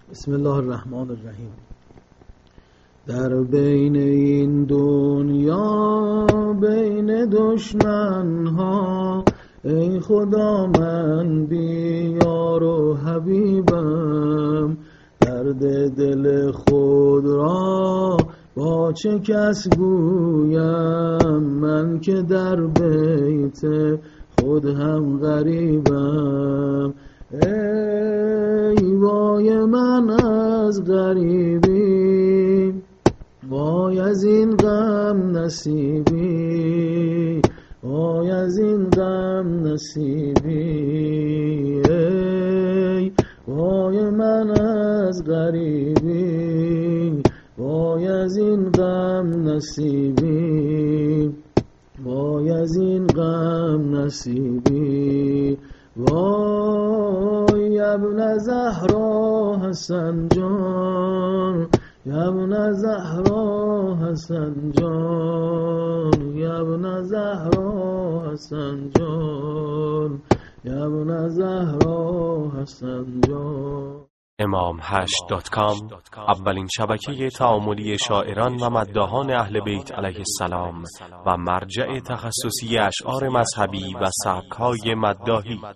بسم الله الرحمن الرحیم. در بین این دنیا بین دشمنها، ای خدا من بیار و حبیبم، درد دل خود را با چه کس گویم، من که در بیت خود هم غریبم. ای وای من از غریبی، وای از این غم نصیبی، وای از این غم نصیبی. ای وای من از غریبی، وای از این غم نصیبی، وای از این غم نصیبی. وای ابن زهرا حسن جان، ابن زهرا حسن جان، ابن زهرا حسن جان، ابن زهرا حسن جان. imam8.com اولین شبکه تعاملی شاعران و مداحان اهل بیت علیه السلام و مرجع تخصصی اشعار مذهبی و سبک‌های مداحی.